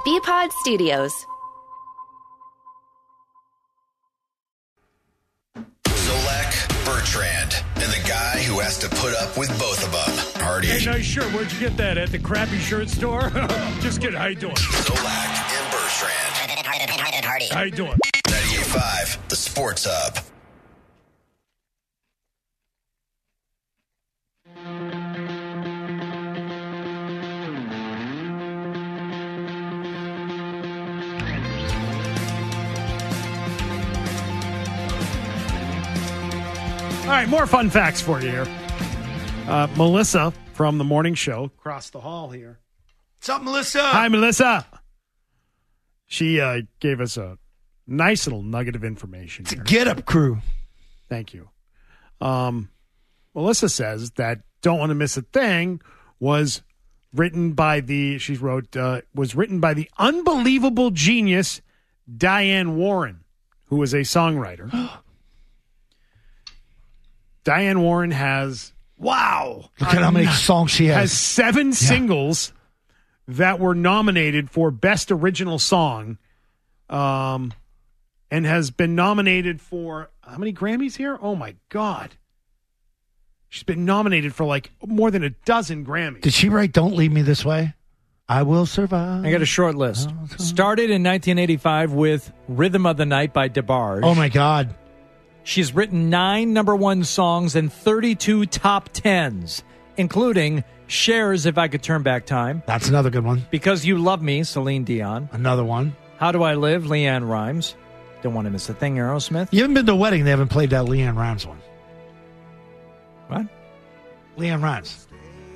Bpod Studios. Zolak, Bertrand, and the guy who has to put up with both of them. Hardy. Hey, nice shirt. Where'd you get that? At the crappy shirt store? Just kidding. How you doing? Zolak and Bertrand. Hardy. How you doing? 98.5, the Sports Hub. All right, more fun facts for you here. Melissa from the morning show across the hall here. What's up, Melissa? Hi, Melissa. She gave us a nice little nugget of information. It's a here. Get Up crew. Thank you. Melissa says that Don't Want to Miss a Thing was written by the unbelievable genius Diane Warren, who was a songwriter. Diane Warren has Look at how many songs she has. 7 singles that were nominated for Best Original Song, and has been nominated for how many Grammys here? Oh my God. She's been nominated for like more than a dozen Grammys. Did she write Don't Leave Me This Way? I Will Survive. I got a short list. Started in 1985 with Rhythm of the Night by DeBarge. Oh my God. She's written 9 number 1 songs and 32 top 10s, including Cher's If I Could Turn Back Time. That's another good one. Because You Love Me, Celine Dion. Another one. How Do I Live, Leanne Rimes. Don't Want to Miss a Thing, Aerosmith. You haven't been to a wedding, they haven't played that Leanne Rimes one. What? Leanne Rimes.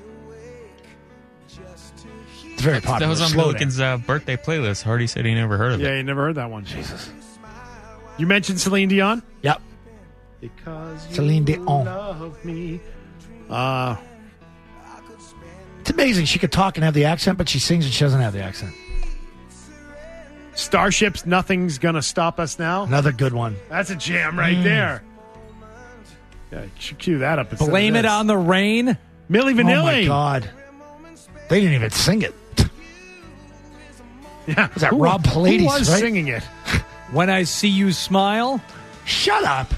It's very popular. That was on Slow Milliken's birthday playlist. Hardy said he never heard of it. Yeah, you never heard that one. Jesus. You mentioned Celine Dion? Yep. Because Celine Dion. love me. It's amazing. She could talk and have the accent, but she sings and she doesn't have the accent. Starships, Nothing's Gonna Stop Us Now. Another good one. That's a jam right there. Yeah, you should cue that up. Blame It on the Rain. Milli Vanilli. Oh my God. They didn't even sing it. Yeah. Was that Rob Pilates, Who was right? singing it? When I See You Smile. Shut up.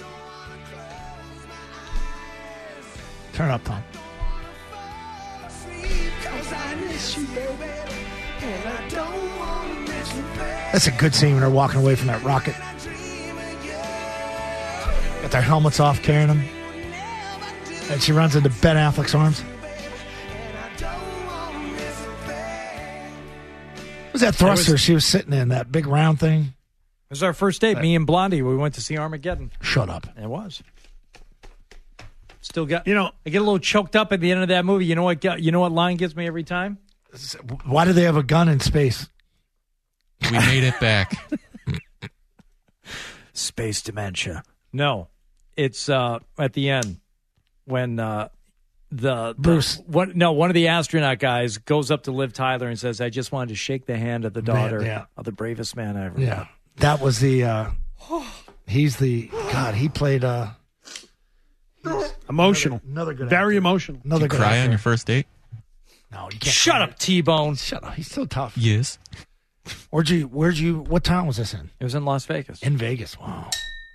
Turn it up, Tom. That's a good scene when they're walking away from that rocket. Got their helmets off, carrying them. And she runs into Ben Affleck's arms. What was that thruster she was sitting in, that big round thing? It was our first date, me and Blondie. We went to see Armageddon. Shut up. It was. Still got, I get a little choked up at the end of that movie. You know what line gets me every time? Why do they have a gun in space? We made it back. Space dementia. No, it's at the end when Bruce. one of the astronaut guys goes up to Liv Tyler and says, "I just wanted to shake the hand of the daughter of the bravest man I ever met." Yeah, that was the. He's the God. He played emotional. Another good. Very actor. emotional. Another Did you good cry actor. on your first date? No, you can't. Shut cry. up, T-Bone. Shut up. He's so tough. Yes. Where'd you? What town was this in? It was in Las Vegas. In Vegas. Wow.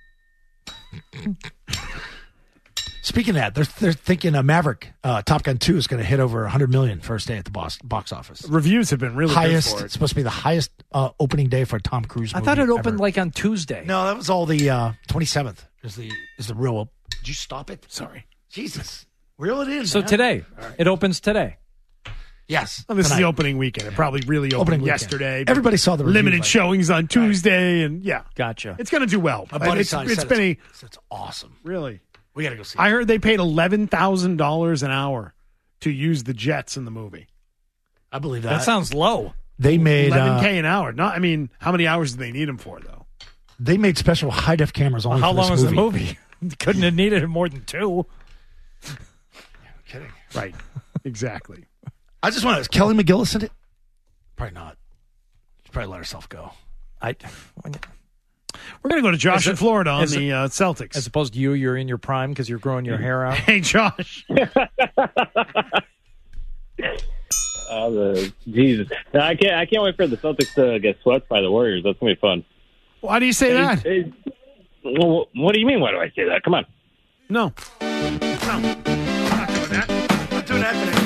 Speaking of that, they're thinking Maverick, Top Gun 2 is going to hit over 100 million first day at the box office. Reviews have been really highest. good for it. It's supposed to be the highest opening day for a Tom Cruise I movie thought it opened ever. like on Tuesday. No, that was all the 27th is the real. Did you stop it? Sorry. Jesus. Reel it in. So man. today, it opens today. Yes. Well, this is tonight. the opening weekend. It probably really opened Opening weekend. yesterday. Everybody saw the review, limited like- showings on Tuesday, and yeah, Gotcha. it's going to do well. My buddy It's said been it's awesome. really. We got to go see I it. heard they paid $11,000 an hour to use the jets in the movie. I believe that. That sounds low. They made $11K an hour. Not, I mean, how many hours do they need them for though? they made special high def cameras only How for this long was the movie. movie? Couldn't have needed more than 2. Kidding. Right. Exactly. I just want to. Is Kelly McGillis in it? Probably not. She'd probably let herself go. We're going to go to Josh in Florida on as the Celtics. As opposed to you're in your prime because you're growing your hair out. Hey, Josh. Jesus. No, I can't wait for the Celtics to get swept by the Warriors. That's going to be fun. Why do you say that? Well, what do you mean? Why do I say that? Come on. No. I'm not doing that. I'm not doing that today.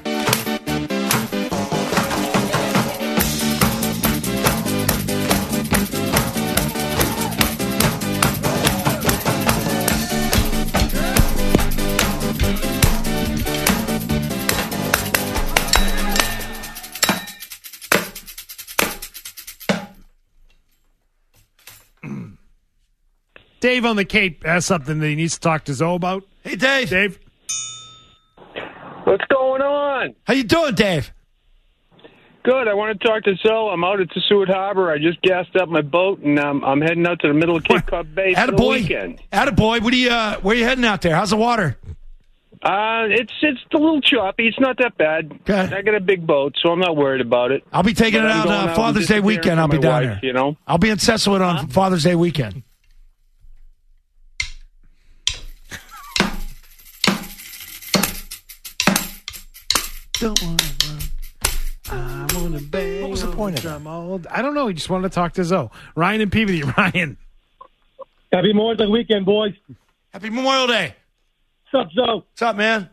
Dave on the Cape has something that he needs to talk to Zoe about. Hey, Dave. Dave. What's going on? How you doing, Dave? Good. I want to talk to Zoe. I'm out at Seward Harbor. I just gassed up my boat, and I'm heading out to the middle of Cape Cod Bay for the weekend. Attaboy. Where you heading out there? How's the water? It's a little choppy. It's not that bad. Okay. I got a big boat, so I'm not worried about it. I'll be taking it out Father's Day weekend. I'll be down there. You know, I'll be in Cecilwood on Father's Day weekend. Don't want to run. I want to bang. What was the point of that? I don't know. He just wanted to talk to Zoe. Ryan and Peabody. Ryan. Happy Memorial Day weekend, boys. Happy Memorial Day. What's up, Zoe? What's up, man?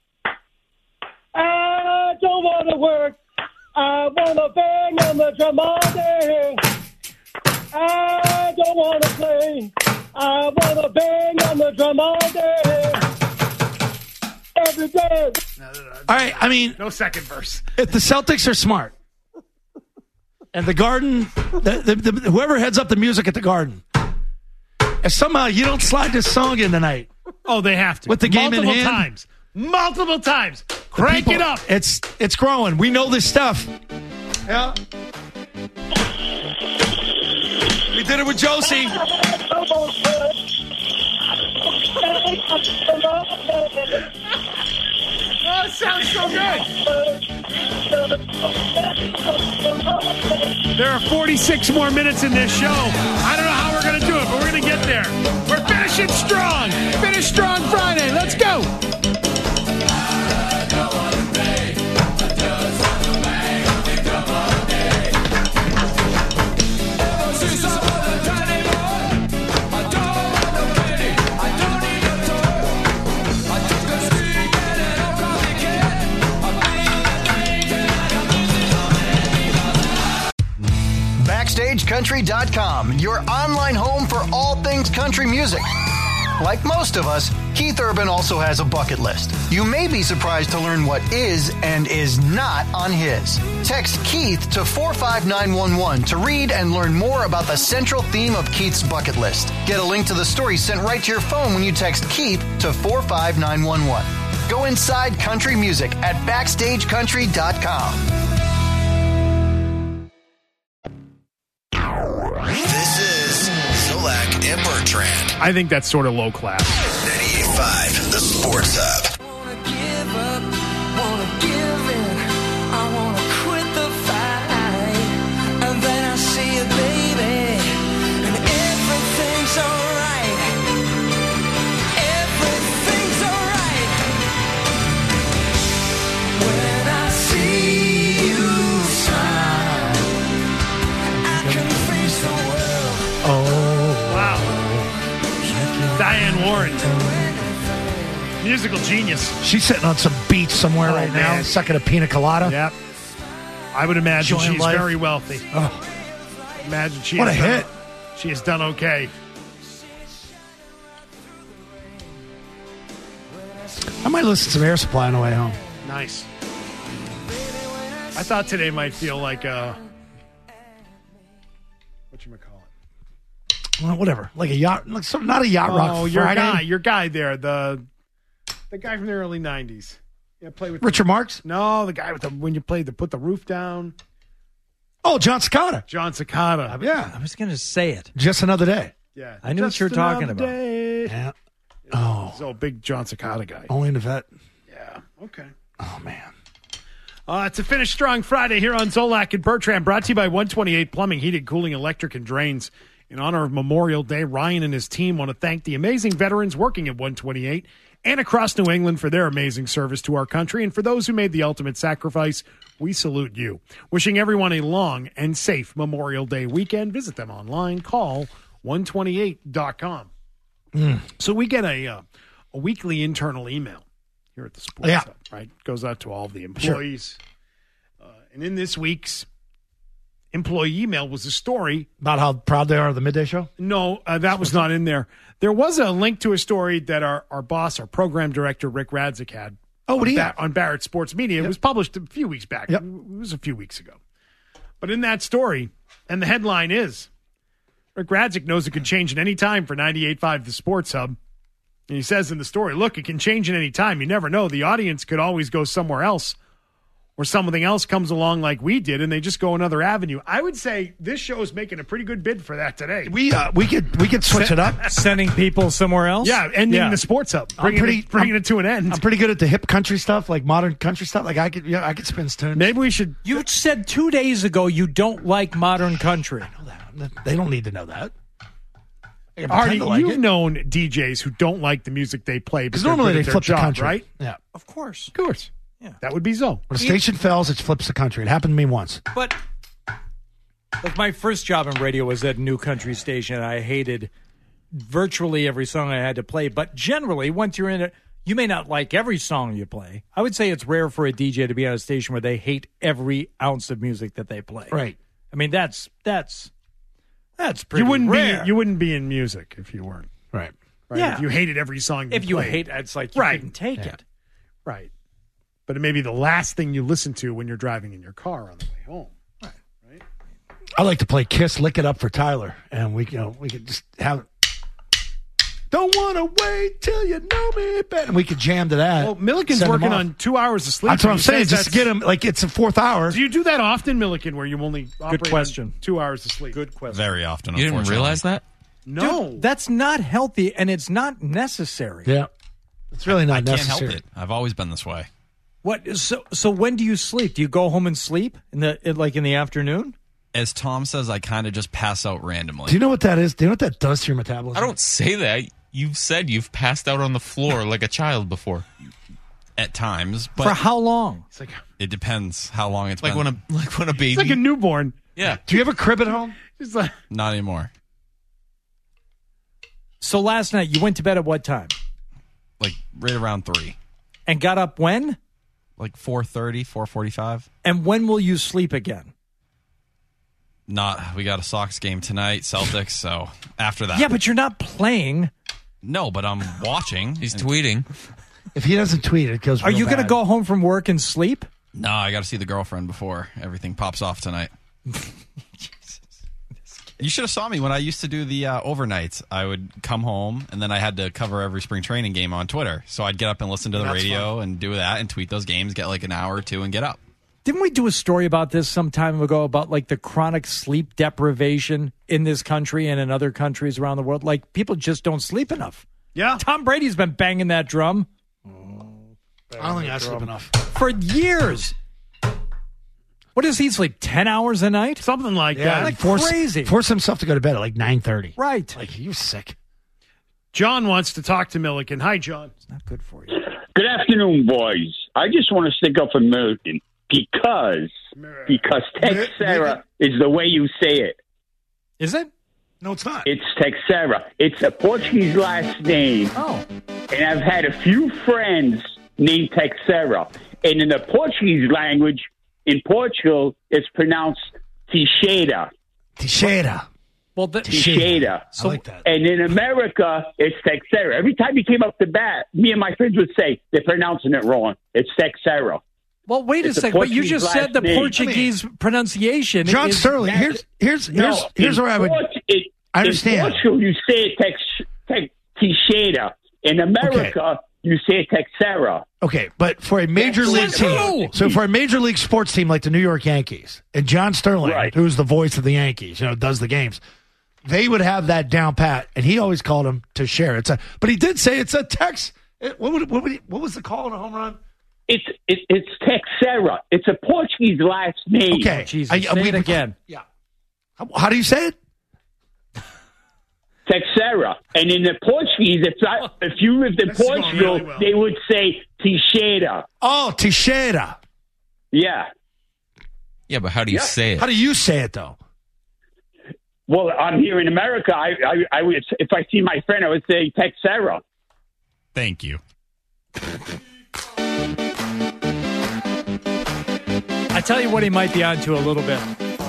I don't want to work. I want to bang on the drum all day. I don't want to play. I want to bang on the drum all day. Every day. All right, I mean, No second verse. if the Celtics are smart, and the Garden, whoever heads up the music at the Garden, if somehow you don't slide this song in tonight, Oh, they have to. With the game in hand? Multiple times. Crank people- it up. It's growing. We know this stuff. Yeah. We did it with Josie. Oh, it sounds so good. There are 46 more minutes in this show. I don't know how we're going to do it, but we're going to get there. We're finishing strong. Finish strong Friday. Let's go. BackstageCountry.com, your online home for all things country music. Like most of us, Keith Urban also has a bucket list. You may be surprised to learn what is and is not on his. Text Keith to 45911 to read and learn more about the central theme of Keith's bucket list. Get a link to the story sent right to your phone when you text Keith to 45911. Go inside country music at BackstageCountry.com. This is Zolak and Bertrand. I think that's sort of low class. 98.5, the Sports Hub. Diane Warren. Musical genius. She's sitting on some beach somewhere right now, man. sucking a pina colada. Yep. I would imagine Enjoying she's life. very wealthy. Oh, Imagine she what a has done- hit. She has done okay. I might listen to some Air Supply on the way home. Nice. I thought today might feel like whatchamacallit? Well, whatever. Like a yacht, not a yacht rock. Oh, Friday. your guy there, the guy from the early '90s. Yeah, play with Richard Marx? No, the guy with when you played put the roof down. Oh, John Cicada. John Cicada. Yeah. I was going to say it. Just Another Day. Yeah, I knew what you were talking another about. day. Yeah. Oh, So big John Cicada guy. only in the vet. Yeah. Okay. Oh, man. It's a Finish Strong Friday here on Zolak and Bertrand, brought to you by 128 Plumbing, Heating, Cooling, Electric, and Drains. In honor of Memorial Day, Ryan and his team want to thank the amazing veterans working at 128 and across New England for their amazing service to our country. And for those who made the ultimate sacrifice, we salute you. Wishing everyone a long and safe Memorial Day weekend. Visit them online. Call 128.com. So we get a weekly internal email here at the Sports Hub, right? Goes out to all the employees. Sure. And in this week's employee email was a story about how proud they are of the midday show. No, that was not in there. There was a link to a story that our boss, our program director, Rick Radzik, had on Barrett Sports Media. It was published a few weeks back. It was a few weeks ago. But in that story, and the headline is, Rick Radzik knows it could change at any time for 98.5 The Sports Hub. And he says in the story, look, it can change at any time. You never know. The audience could always go somewhere else, or something else comes along like we did, and they just go another avenue. I would say this show is making a pretty good bid for that today. We could switch it up, sending people somewhere else. Yeah, ending the Sports Hub, bringing it to an end. I'm pretty good at the hip country stuff, like modern country stuff. Like I could spin tunes. Maybe we should. You said 2 days ago you don't like modern country. I know that. They don't need to know that. Artie, you've known DJs who don't like the music they play because normally they flip the country, right? Yeah, of course. Yeah, that would be Zoe. When a station fails, it flips the country. It happened to me once. But like my first job in radio was at a new country station. I hated virtually every song I had to play. But generally, once you're in it, you may not like every song you play. I would say it's rare for a DJ to be on a station where they hate every ounce of music that they play. Right. I mean, that's pretty rare. You wouldn't be in music if you weren't. Right. Yeah. If you hated every song If you played. hate it, it's like you couldn't take it. Right. But it may be the last thing you listen to when you're driving in your car on the way home. Right. I like to play Kiss Lick It Up for Tyler, and we could just have Don't Want to Wait Till You Know Me Better. And we could jam to that. Well, Milliken's working on 2 hours of sleep. That's what I'm saying. Just to get him, like, it's a fourth hour. Do you do that often, Milliken, where you only operate Good question. on 2 hours of sleep? Good question. Very often. You didn't realize that? No. Dude, that's not healthy, and it's not necessary. Yeah. It's really not I can't necessary. help it. I've always been this way. What? So when do you sleep? Do you go home and sleep in the afternoon? As Tom says, I kind of just pass out randomly. Do you know what that is? Do you know what that does to your metabolism? I don't say that. You've said you've passed out on the floor like a child before. At times, but For how long? It's like it depends how long it's Like been. when a baby. it's like a newborn. Yeah. Do you have a crib at home? It's like Not anymore. So last night you went to bed at what time? Like right around 3. And got up when? Like 4:30, 4:45. And when will you sleep again? We got a Sox game tonight, Celtics, so after that. Yeah, but you're not playing. No, but I'm watching. He's tweeting. If he doesn't tweet, it goes. Are you going to go home from work and sleep? No, I got to see the girlfriend before everything pops off tonight. You should have saw me when I used to do the overnights. I would come home, and then I had to cover every spring training game on Twitter. So I'd get up and listen to the radio and do that and tweet those games, get like an hour or two, and get up. Didn't we do a story about this some time ago about like the chronic sleep deprivation in this country and in other countries around the world? Like people just don't sleep enough. yeah. Tom Brady's been banging that drum I don't think I sleep enough. for years. What does he sleep? 10 hours a night? Something like that. like force, crazy. Force himself to go to bed at like 9:30. Right. Like you're sick. John wants to talk to Milliken. Hi, John. It's not good for you. Good afternoon, boys. I just want to stick up for Milliken because Texera is the way you say it. Is it? No, it's not. It's Texera. It's a Portuguese last name. Oh. And I've had a few friends named Texera. And in the Portuguese language, in Portugal, it's pronounced Teixeira. Teixeira. Well, Teixeira. I like that. And in America, it's Texera. Every time you came up to bat, me and my friends would say, they're pronouncing it wrong. It's Texera. well, wait a It's a second. But you Portuguese just said last the name. Portuguese pronunciation. John is, Sterling. Here's where I would. I understand. In Portugal, you say it Teixeira. In America, you say Texera. Okay, but for a major league team, so for a major league sports team like the New York Yankees and John Sterling, Right. who's the voice of the Yankees, does the games, they would have that down pat, and he always called him to share. But he did say it's a Tex. What was the call on a home run? It's Texera. It's a Portuguese last name. Okay, Jesus, say it again. Yeah. How do you say it? Texera. And in the Portuguese, if you lived in Portugal, really well. they would say Teixeira. Oh, Teixeira. Yeah. Yeah, but how do you say it? How do you say it, though? Well, I'm here in America. I would, if I see my friend, I would say Texera. Thank you. I tell you what he might be onto a little bit.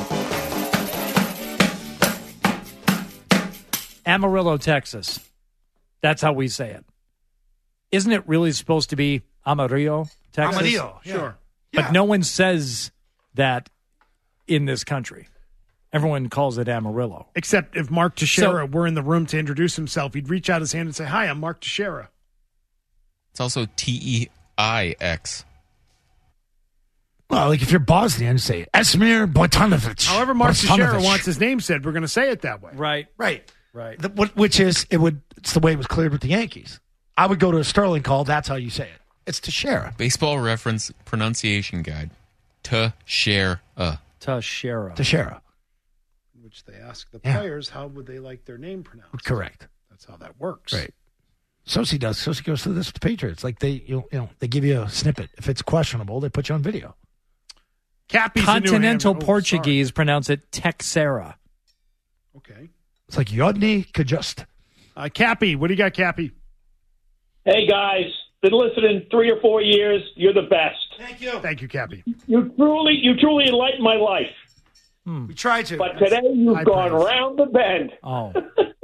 Amarillo, Texas. That's how we say it. Isn't it really supposed to be Amarillo, Texas? Amarillo, yeah. Sure. But no one says that in this country. Everyone calls it Amarillo. Except if Mark Teixeira were in the room to introduce himself, he'd reach out his hand and say, "Hi, I'm Mark Teixeira." It's also Teix. Well, like if you're Bosnian, say Esmir Bojanovic. However, Mark Teixeira Bojanovic. wants his name said, we're going to say it that way. Right. Right. Right. Which is, it's the way it was cleared with the Yankees. I would go to a Sterling call. That's how you say it. It's Teixeira. Baseball Reference Pronunciation Guide. Teixeira. Teixeira. Which they ask the players, how would they like their name pronounced? Correct. That's how that works. Right. Sosi does. Sosi goes through this with the Patriots. Like they give you a snippet. If it's questionable, they put you on video. Cappy's Continental Portuguese pronounce it Texera. Okay. It's like Yodny Kajust. Cappy, what do you got, Cappy? Hey, guys. Been listening 3 or 4 years. You're the best. Thank you, Cappy. You truly enlightened my life. We tried to. But today you've gone round the bend. Oh.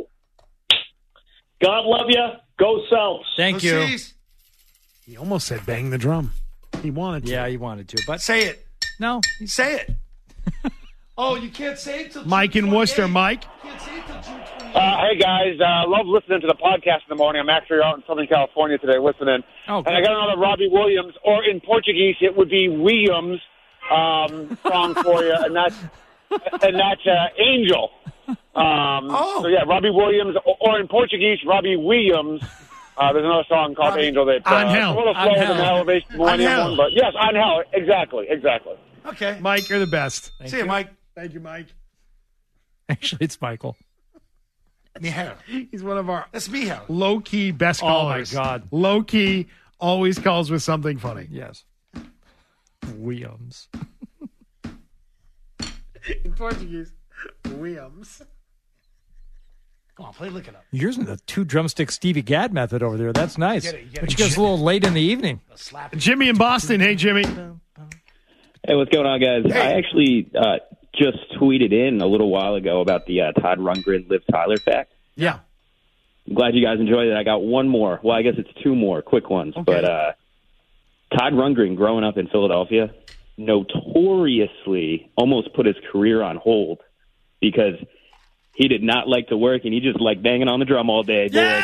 God love you. Go Celts. Thank you. Seas. He almost said bang the drum. He wanted to. Yeah, he wanted to. But Say it. no. Say it. Oh, you can't say it till Mike in Worcester. Mike? Can't say it till June 28th. Hey, guys. Love listening to the podcast in the morning. I'm actually out in Southern California today listening. Oh, and I got another Robbie Williams, or in Portuguese, it would be Williams song for you, and that's Angel. So, yeah, Robbie Williams, or in Portuguese, Robbie Williams. There's another song called Angel that Angel. a little slower than the Elevation Millennium one, but yes, Angel. Exactly. Okay. Mike, you're the best. See you, Mike. Thank you, Mike. Actually, it's Michael. Mihail. He's one of our That's Mihail. low-key best Oh, my callers. God. Low-key, always calls with something funny. Yes. Williams. In Portuguese, Williams. Come on, look it up. You're using the 2 drumstick Stevie Gadd method over there. That's nice. You get it. Which goes a little late in the evening. Jimmy in Boston. Hey, Jimmy. Hey, what's going on, guys? Hey. I actually just tweeted in a little while ago about the Todd Rundgren Liv Tyler fact. Yeah. I'm glad you guys enjoyed it. I got one more. Well, I guess it's 2 more quick ones. Okay. But Todd Rundgren, growing up in Philadelphia, notoriously almost put his career on hold because he did not like to work, and he just liked banging on the drum all day. Boys.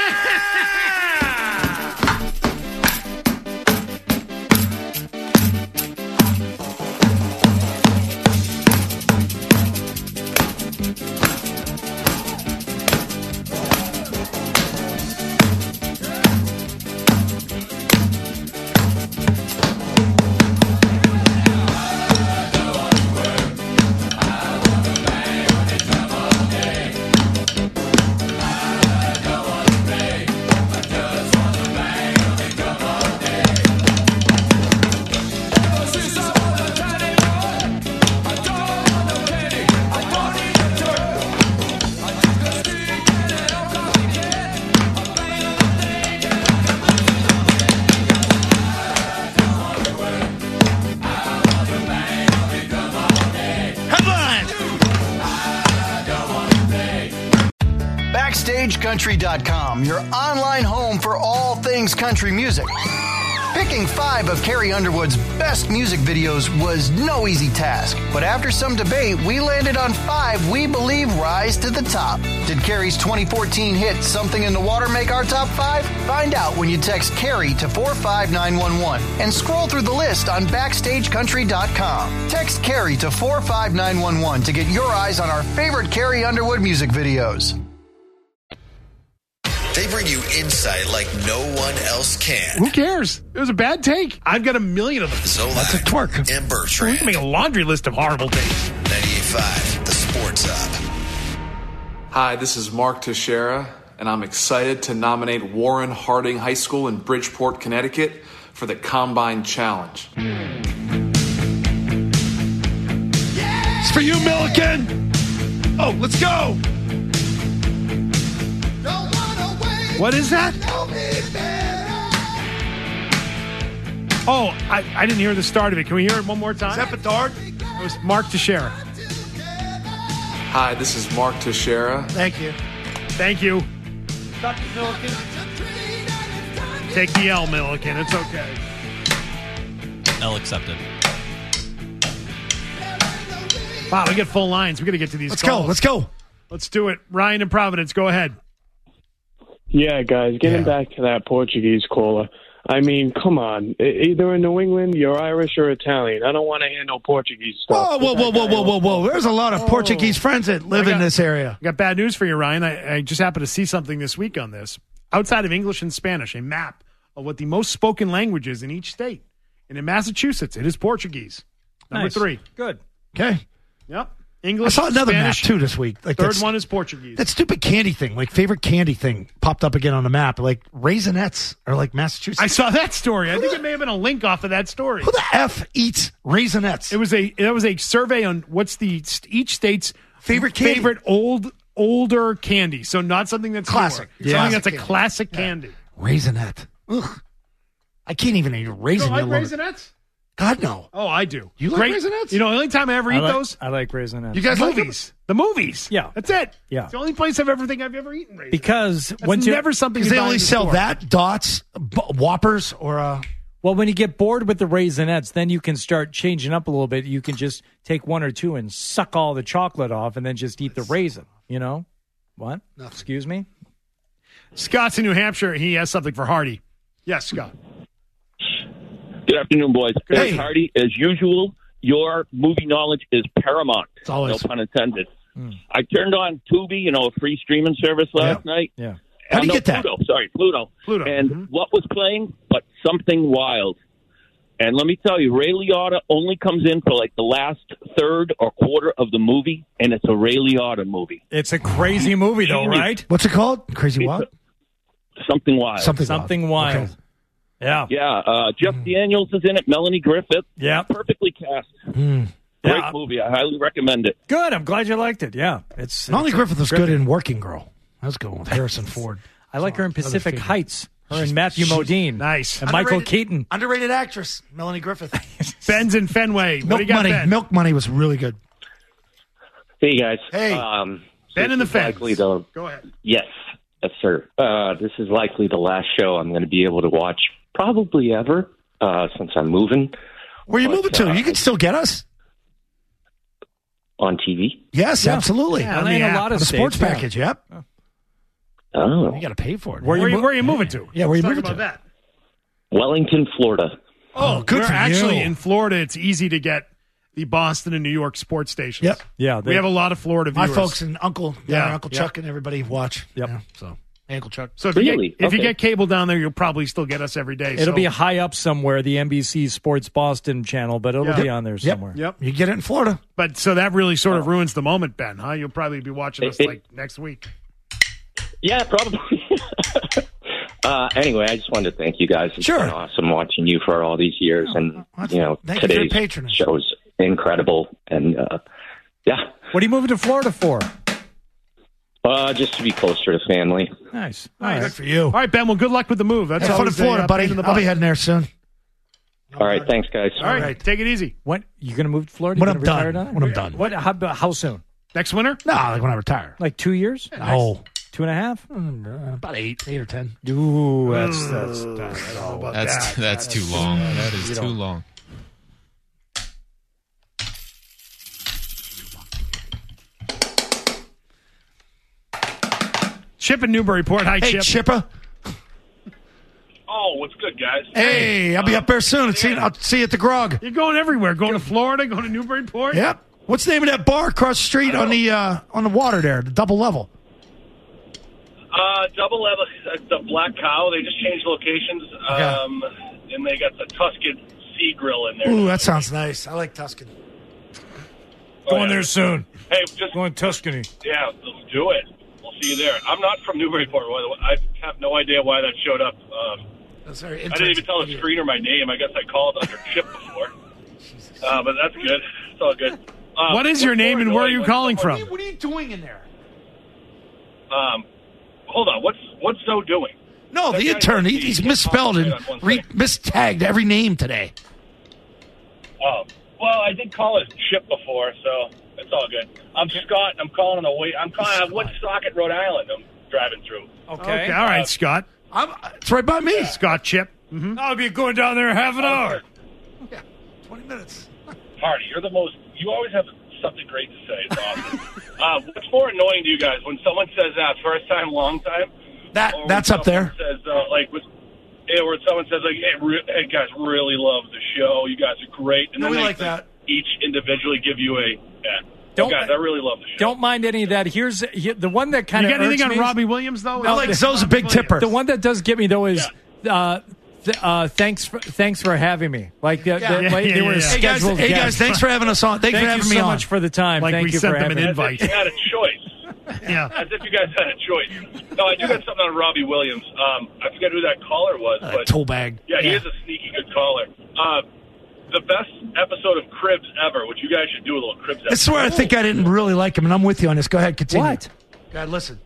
BackstageCountry.com, your online home for all things country music. Picking 5 of Carrie Underwood's best music videos was no easy task, but after some debate, we landed on 5 we believe rise to the top. Did Carrie's 2014 hit Something in the Water make our top 5? Find out when you text Carrie to 45911 and scroll through the list on BackstageCountry.com. Text Carrie to 45911 to get your eyes on our favorite Carrie Underwood music videos. They bring you insight like no one else can. Who cares? It was a bad take. I've got a million of them. Zolak, That's a twerk. and Bertrand. We can make a laundry list of horrible takes. 98.5, the Sports Hub. Hi, this is Mark Teixeira, and I'm excited to nominate Warren Harding High School in Bridgeport, Connecticut for the Combine Challenge. It's for you, Milliken. Oh, let's go. What is that? Oh, I didn't hear the start of it. Can we hear it one more time? Is that Bedard? It was Mark Teixeira. Hi, this is Mark Teixeira. Thank you. Thank you. Milliken. Take the L, Milliken. It's okay. L accepted. Wow, we get full lines. We got to get to these calls. Let's go. Let's do it. Ryan in Providence, go ahead. Yeah, guys, getting back to that Portuguese caller. I mean, come on. Either in New England, you're Irish or Italian. I don't want to hear no Portuguese stuff. Oh, whoa. There's a lot of Portuguese friends that live in this area. I got bad news for you, Ryan. I just happened to see something this week on this. Outside of English and Spanish, a map of what the most spoken languages in each state. And in Massachusetts, it is Portuguese. Number 3. Good. Okay. Yep. English, I saw another Spanish, map, too, this week. Third one is Portuguese. That stupid candy thing, like favorite candy thing, popped up again on the map. Like Raisinets are like Massachusetts. I saw that story. I think it may have been a link off of that story. Who the F eats Raisinets? It was a survey on what's each state's favorite candy. older candy. So not something that's classic. Newer. Something that's a classic candy. Raisinette. Ugh. I can't even eat a raisin. You don't like Raisinets? God, no. Oh, I do. You like Raisinets? You know, the only time I ever eat those? I like Raisinets. You guys movies. The movies. Yeah. That's it. Yeah. It's the only place I've ever eaten Raisinets. Because that's never something they only sell store. that, Dots, Whoppers, or... Well, when you get bored with the Raisinets, then you can start changing up a little bit. You can just take one or two and suck all the chocolate off and then just eat the raisin, you know? What? Nothing. Excuse me? Scott's in New Hampshire. He has something for Hardy. Yes, Scott. Good afternoon, boys. Hey. Hardy, as usual, your movie knowledge is paramount. It's always. No pun intended. I turned on Tubi, a free streaming service last night. Yeah. How do you get that? Pluto. And what was playing? But Something Wild. And let me tell you, Ray Liotta only comes in for like the last third or quarter of the movie, and it's a Ray Liotta movie. It's a crazy movie, though, right? What's it called? Crazy what? Something Wild. Something Wild. Okay. Yeah. Yeah. Jeff Daniels is in it. Melanie Griffith. Yeah. Perfectly cast. Great movie. I highly recommend it. Good. I'm glad you liked it. Yeah. Melanie Griffith was good in Working Girl. That's good with Harrison Ford. I like her in Pacific Heights. Her and Matthew Modine. Nice. And Michael Keaton. Underrated actress, Melanie Griffith. Ben's in Fenway. What do you got, Ben? Milk Money was really good. Hey, guys. Hey. Ben in the Fence. Go ahead. Yes, sir. This is likely the last show I'm going to be able to watch probably ever since I'm moving. Where are you moving to? You can still get us. On TV? Yes, absolutely. Yeah, on a lot of the sports states, package, yep. Oh. You got to pay for it. Where are you moving to? Yeah, where are you Let's moving talk to? about that. Wellington, Florida. Oh, good We're for you. actually in Florida. It's easy to get the Boston and New York sports stations. Yep. Yeah. We have a lot of Florida My viewers. folks and Uncle Yeah. Chuck and everybody watch. Yep. Yeah, so Uncle Chuck. So if Really? if you Okay. get cable down there, you'll probably still get us every day. It'll be high up somewhere, the NBC Sports Boston channel, but it'll Yeah. be on there somewhere. Yep. You get it in Florida. But so that really sort of ruins the moment, Ben, huh? You'll probably be watching us like next week. Yeah, probably. Anyway, I just wanted to thank you guys. It's been awesome watching you for all these years. And, thank you for your today's patronage. show is incredible. And, yeah, What are you moving to Florida for? just to be closer to family. Nice. Good for you. All right, Ben. Well, good luck with the move. That's Have fun in always a, Florida, buddy. pain in the I'll be butt. heading there soon. All right, thanks, guys. All right, take it easy. When you going to move to Florida? When You I'm gonna retire done. down When there? I'm done. What? How soon? Next winter? No, like when I retire. Like 2 years? No. 2.5? About 8 or 10. Ooh, that's That's too long. That is too long. Chip in Newburyport. Hi, Hey, Chip. Chipper. Oh, what's good, guys? Hey, I'll be up there soon. I'll see you at the Grog. You're going everywhere. Going to Florida, going to Newburyport. Yep. What's the name of that bar across the street on the water there, the double level? Double level. The Black Cow. They just changed locations, and they got the Tuscan Sea Grill in there. Ooh, that sounds nice. I like Tuscan. Going there soon. Hey, just going Tuscany. Yeah, let's do it. See you there. I'm not from Newburyport, by the way. I have no idea why that showed up. That's very I didn't even tell the screener my name. I guess I called under Chip before. But that's good. It's all good. What is your name and where are you calling from? What are you doing in there? Hold on. What's Zoe doing? No, the intern. He's misspelled and mistagged every name today. Oh, well, I did call it Chip before, so it's all good. I'm Scott, and I'm calling on the way. I'm calling out Woonsocket, Rhode Island. I'm driving through. Okay. All right, Scott. It's right by me. Yeah. Scott Chip. Mm-hmm. I'll be going down there half an hour. Yeah, 20 minutes. Hardy, you're the most. You always have something great to say. It's awesome. What's more annoying to you guys when someone says that first time, long time? That's up there. Says where someone says hey guys, really love the show. You guys are great. And no, then we they like that. Each individually give you guys, I really love the show. Don't mind any of that. Here's the one that kind of. You got anything on Robbie Williams though? I like Zoe's a big tipper. The one that does get me though is. Thanks for having me. Like they were scheduled. Hey guys, thanks for having us on. Thanks for having me on. Thank you so much for the time. Like Thank we you sent for them having an invite. As if you had a choice. Yeah. As if you guys had a choice. No, I do got something on Robbie Williams. I forget who that caller was, but tool bag. Yeah, he is a sneaky good caller. The best episode of Cribs ever, which you guys should do a little Cribs episode. This is where I think I didn't really like him, and I'm with you on this. Go ahead, continue. What? Go ahead, listen.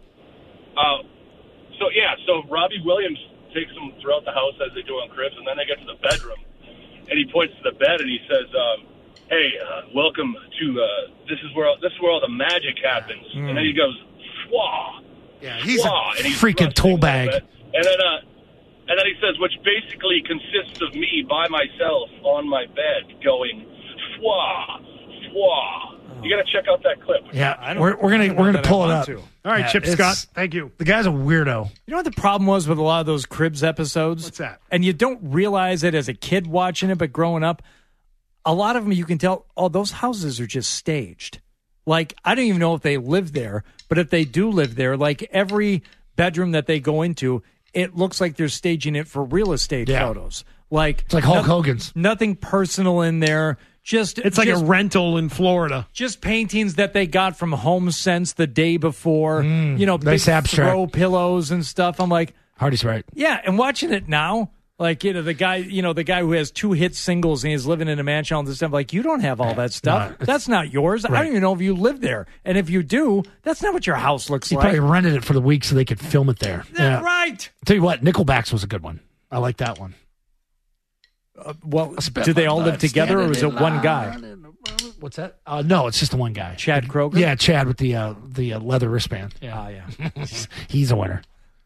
So Robbie Williams takes them throughout the house as they do on Cribs, and then they get to the bedroom, and he points to the bed and he says, "Hey, welcome to this is where all the magic happens." And then he goes, "Fwa." Yeah, he's Fwa, a freaking tool bag. And then he says, which basically consists of me by myself on my bed going, "Fwa, fwa." You got to check out that clip. Yeah, we're gonna pull it up. All right, Chip Scott. Thank you. The guy's a weirdo. You know what the problem was with a lot of those Cribs episodes? What's that? And you don't realize it as a kid watching it, but growing up, a lot of them you can tell, those houses are just staged. Like, I don't even know if they live there, but if they do live there, like every bedroom that they go into, it looks like they're staging it for real estate photos. Like, it's like Hulk Hogan's. Nothing personal in there. It's like a rental in Florida. Just paintings that they got from HomeSense the day before. Nice big abstract throw pillows and stuff. I'm like, Hardy's right. Yeah, and watching it now, like the guy who has 2 hit singles and he's living in a mansion, all this stuff. Like, you don't have all that stuff. That's not yours. Right. I don't even know if you live there. And if you do, that's not what your house looks He like. probably rented it for the week so they could film it there. Yeah, right. Tell you what, Nickelback's was a good one. I like that one. Do they all live together, or is it one guy? What's that? No, it's just the one guy. Chad Kroeger? Yeah, Chad with the leather wristband. Yeah. Yeah. He's a winner.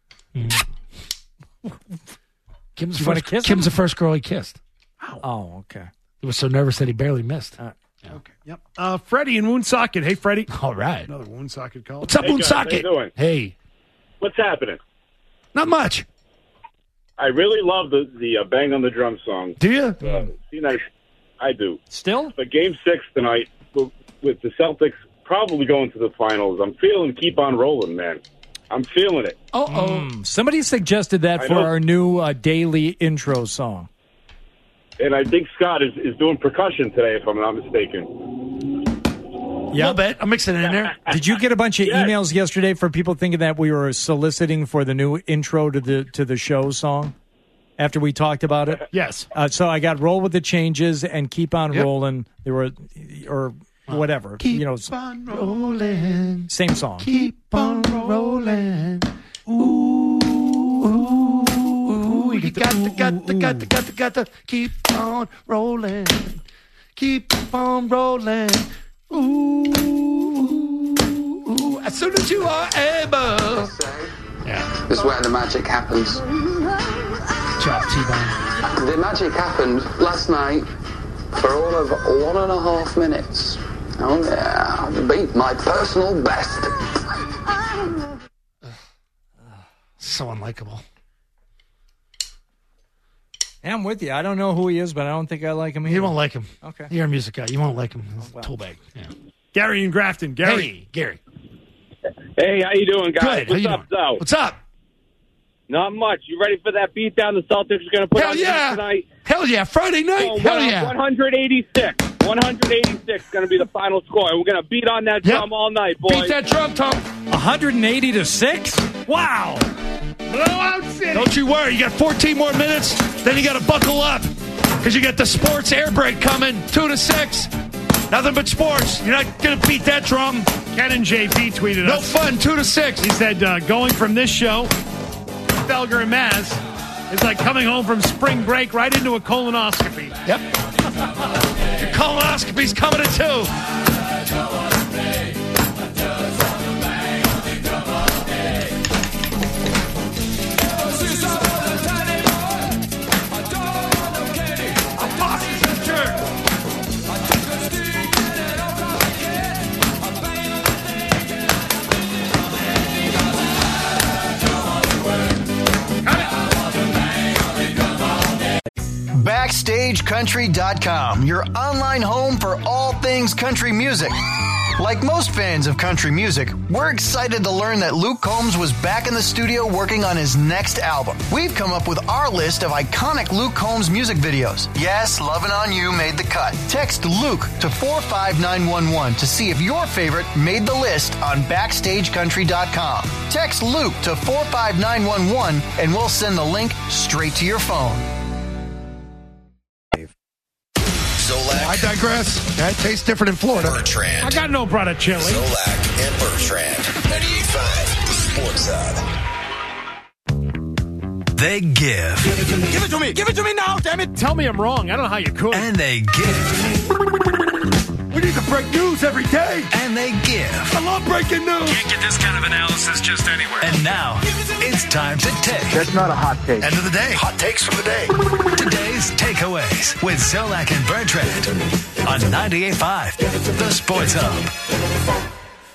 Kim's kiss the first girl he kissed. Oh, okay. He was so nervous that he barely missed. Okay. Yep. Freddie in Woonsocket. Hey, Freddie. All right. Another Woonsocket call. What's up, Woonsocket? How you doing? Hey. What's happening? Not much. I really love the Bang on the Drum song. Do you? I do. Still? But Game 6 tonight, with the Celtics probably going to the finals, I'm feeling Keep On Rolling, man. I'm feeling it. Somebody suggested that for our new daily intro song. And I think Scott is doing percussion today, if I'm not mistaken. Yeah, a little bit. I'm mixing it in there. Did you get a bunch of emails yesterday for people thinking that we were soliciting for the new intro to the show song after we talked about it? Yes. So I got Roll with the Changes and Keep On Rolling. There were, or whatever. Keep on rolling. Same song. Keep on rolling. Ooh, you got to keep on rolling. Keep on rolling. Ooh, as soon as you are able. Yeah. This is where the magic happens. Chop T-Bone. The magic happened last night for all of 1.5 minutes. Oh yeah, beat my personal best. So unlikable. Yeah, I'm with you. I don't know who he is, but I don't think I like him either. You won't like him. Okay. You're a music guy. You won't like him. Tool bag. Yeah. Gary in Grafton. Gary. Hey, Gary. Hey, how you doing, guys? Good. What's up, though? What's up? Not much. You ready for that beat down the Celtics are going to put on tonight? Hell yeah. Friday night. Oh, Hell yeah. 186. 186 going to be the final score. And we're going to beat on that drum all night, boys. Beat that drum, Tom. 180-6? Wow. Blowout City. Don't you worry. You got 14 more minutes. Then you got to buckle up because you got the sports air break coming. 2-6. Nothing but sports. You're not going to beat that drum. Ken and JP tweeted no us. No fun. 2-6. He said, going from this show, Felger and Maz, it's like coming home from spring break right into a colonoscopy. Yep. Your colonoscopy's coming at 2. BackstageCountry.com, your online home for all things country music. Like most fans of country music, we're excited to learn that Luke Combs was back in the studio working on his next album. We've come up with our list of iconic Luke Combs music videos. Yes, Lovin' On You made the cut. Text Luke to 45911 to see if your favorite made the list on BackstageCountry.com. Text Luke to 45911 and we'll send the link straight to your phone. Zolak. I digress. That tastes different in Florida. Bertrand. I got no product chili. Zolak and Bertrand. 98.5 Sports Hub. They give. Give it to me. Give it to me. Give it to me now, damn it. Tell me I'm wrong. I don't know how you could. And they give. We need to break news every day. And they give. I love breaking news. Can't get this kind of analysis just anywhere. And now, it's time to take. That's not a hot take. End of the day. Hot takes from the day. Today's takeaways with Zolak and Bertrand on 98.5, the Sports Hub.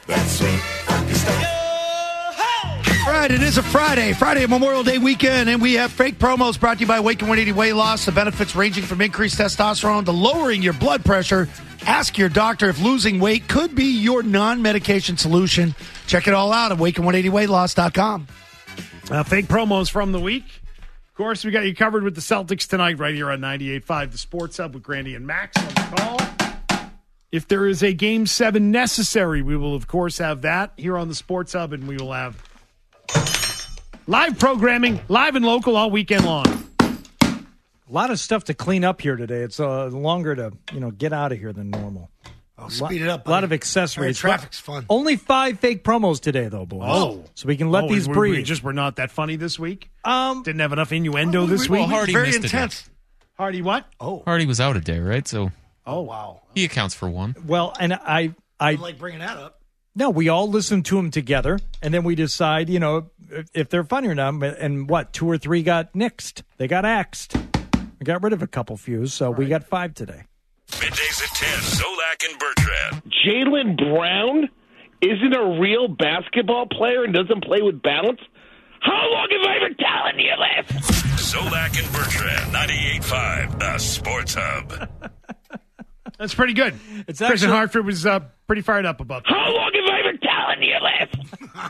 All right, it is a Friday Memorial Day weekend, and we have fake promos brought to you by Awaken 180 Weight Loss. The benefits ranging from increased testosterone to lowering your blood pressure. Ask your doctor if losing weight could be your non-medication solution. Check it all out at Awaken180weightloss.com. Fake promos from the week. Of course, we got you covered with the Celtics tonight right here on 98.5, the Sports Hub with Grandy and Max on the call. If there is a Game 7 necessary, we will, of course, have that here on the Sports Hub, and we will have live programming, live and local all weekend long. A lot of stuff to clean up here today. It's longer to get out of here than normal. Oh, speed it up, buddy. A lot of accessories. Traffic's fun. Only 5 fake promos today, though, boys. Oh. So we can let these breathe. We're not that funny this week? Didn't have enough innuendo this week? Well, Hardy Very missed intense. Hardy what? Oh. Hardy was out a day, right? So Oh, wow. he accounts for one. Well, and I like bringing that up. No, we all listen to them together, and then we decide, if they're funny or not. And 2 or 3 got nixed. They got axed. We got rid of a couple few, so we got 5 today. Middays at 10, Zolak and Bertrand. Jaylen Brown isn't a real basketball player and doesn't play with balance? How long have I been telling you this? Zolak and Bertrand, 98.5, the Sports Hub. That's pretty good. It's Chris actually, in Hartford was pretty fired up about that. How long have I been telling you this?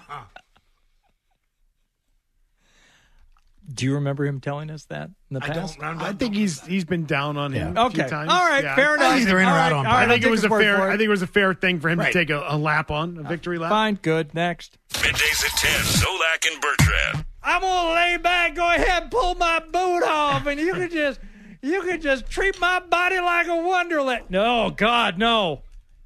Do you remember him telling us that in the past? I think he's been down on him a few Okay. times. All right. Yeah. Fair enough. Either in or out on. I think it was a fair. I I think it was a fair thing for him to take a lap on a victory lap. Fine. Good. Next. Middays at 10, Zolak and Bertrand. I'm gonna lay back, go ahead, and pull my boot off, and you could just treat my body like a wonderland. No, God, no.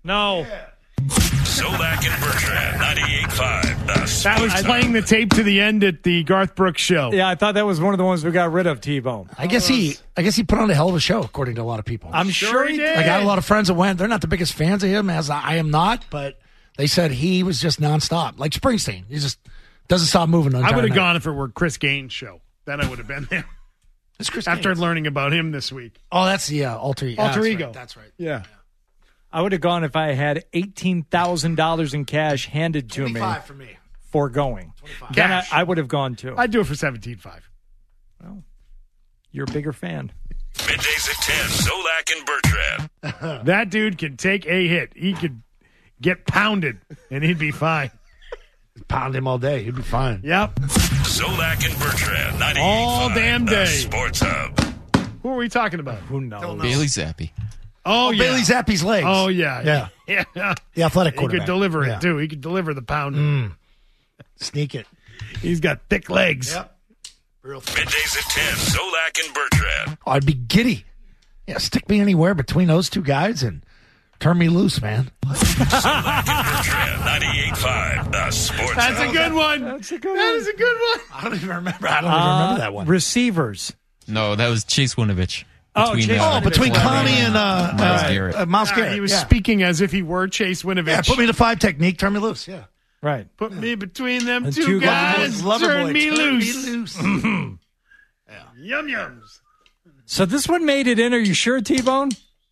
Zolak and Bertrand, 98.5, the Sports That was playing the tape to the end at the Garth Brooks show. Yeah, I thought that was one of the ones we got rid of, T-Bone. I guess he put on a hell of a show, according to a lot of people. I'm sure he did. I got a lot of friends that went. They're not the biggest fans of him, as I am not, but they said he was just nonstop, like Springsteen. He just doesn't stop moving. I would have gone if it were Chris Gaines' show. Then I would have been there. It's Chris After Gaines. learning about him this week. Oh, that's the alter ego. Alter ego. Right. That's right. Yeah. I would have gone if I had $18,000 in cash handed to me. 25 for me. Foregoing. 25. Then Cash. I would have gone too. I'd do it for $17,500. Well, you're a bigger fan. Middays at 10, Zolak and Bertrand. That dude can take a hit. He could get pounded, and he'd be fine. Pound him all day. He'd be fine. Yep. Zolak and Bertrand, 98.5, All damn the day. Sports Hub. Who are we talking about? Who knows? Bailey Zappi. Oh, yeah. Bailey Zappi's legs. Oh, yeah. Yeah. The athletic He quarterback. could deliver Yeah. it, too. He could deliver the pound. Sneak it. He's got thick legs. Yep. Middays at 10, Zolak and Bertrand. Oh, I'd be giddy. Yeah, stick me anywhere between those two guys and turn me loose, man. Zolak and Bertrand, 98.5, the Sports That's Hub. a good one. That is a good one. I don't even remember. I don't even remember that one. Receivers. No, that was Chase Winovich. Between Clowney and Miles Garrett. Miles Garrett. He was yeah. speaking as if he were Chase Winovich. Yeah, put me in a 5 technique, turn me loose. Yeah. Right. Put me between them And two two guys. Lover Turn boy, me turn loose. me loose. Yum yums. So this one made it in. Are you sure, T-Bone?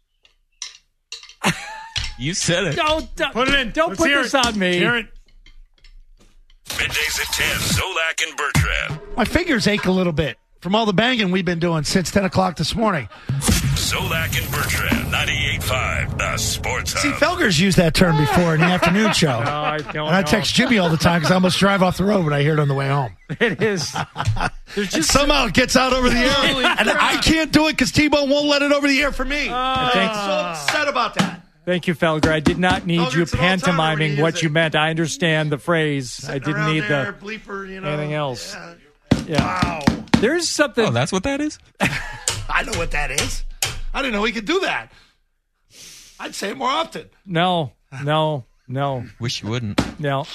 You said it. Don't Put it in. Don't Let's put hear this it. on me. Hear it. Middays at 10, Zolak and Bertrand. My fingers ache a little bit from all the banging we've been doing since 10 o'clock this morning. Zolak and Bertrand, 98.5, the Sports Hub. See, Felger's used that term before in the afternoon show. No, I don't And I know. text Jimmy all the time because I almost drive off the road when I hear it on the way home. It is. There's And just somehow it gets out over the air. And I can't do it because T-Bone won't let it over the air for me. I'm so upset about that. Thank you, Felger. I did not need Felger, you it's an all-timer when pantomiming he what is you it. meant. I understand the phrase. I didn't Around need there, the bleeper, you know. anything else. Yeah. Yeah. Wow. There's something. Oh, that's what that is? I know what that is. I didn't know he could do that. I'd say it more often. No. Wish you wouldn't. No.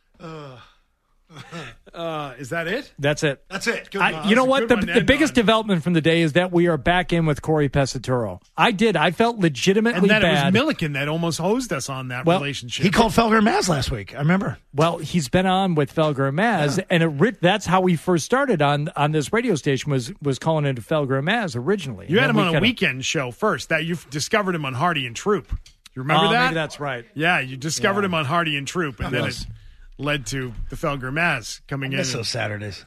Is that it? That's it. That's it. Good You know what? good one to The end biggest on. development from the day is that we are back in with Corey Pesaturo. I felt legitimately And that it was bad. Milliken that almost hosed us on that Well, relationship. He called Felger and Maz last week. I remember. Well, he's been on with Felger and Maz, and that's how we first started on this radio station was calling into Felger and Maz originally. You had And him then on a kinda- weekend show first. That you discovered him on Hardy and Troop. You remember Oh, that? maybe that's right. Yeah, you discovered him on Hardy and Troop, and then Yes. it led to the Felger Maz coming in. Miss those Saturdays.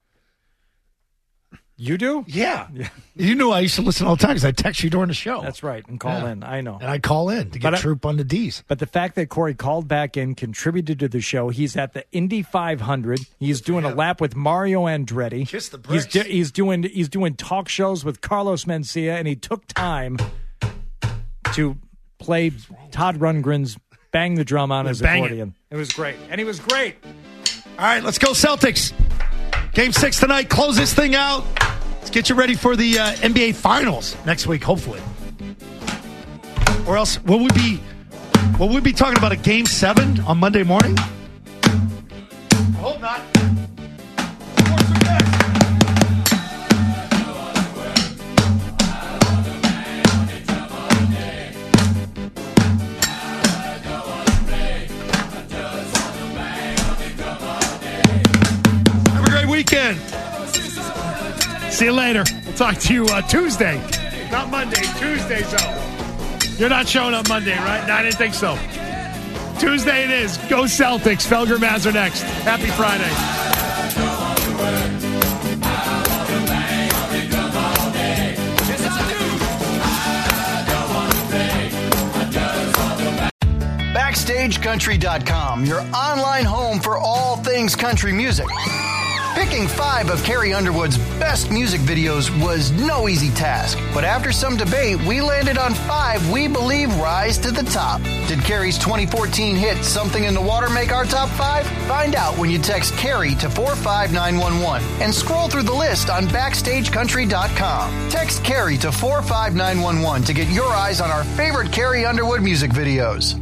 You do? Yeah. You knew I used to listen all the time because I text you during the show. That's right, and call in. I know. And I call in to get But Troop on the D's. But the fact that Corey called back in, contributed to the show. He's at the Indy 500. He's doing a lap with Mario Andretti. Kiss the bricks. He's doing talk shows with Carlos Mencia, and he took time to play Todd Rundgren's "Bang the Drum" on his bang it. accordion. It was great, and he was great. All right, let's go Celtics. Game 6 tonight. Close this thing out. Let's get you ready for the NBA Finals next week, hopefully. Or else, will we be talking about a Game 7 on Monday morning? I hope not. Have a great weekend. See you later. We'll talk to you Tuesday. Not Monday. Tuesday, so. You're not showing up Monday, right? No, I didn't think so. Tuesday it is. Go Celtics. Felger Maz are next. Happy Friday. BackstageCountry.com, your online home for all things country music. Picking 5 of Carrie Underwood's best music videos was no easy task, but after some debate, we landed on 5 we believe rise to the top. Did Carrie's 2014 hit Something in the Water make our top 5? Find out when you text Carrie to 45911 and scroll through the list on BackstageCountry.com. Text Carrie to 45911 to get your eyes on our favorite Carrie Underwood music videos.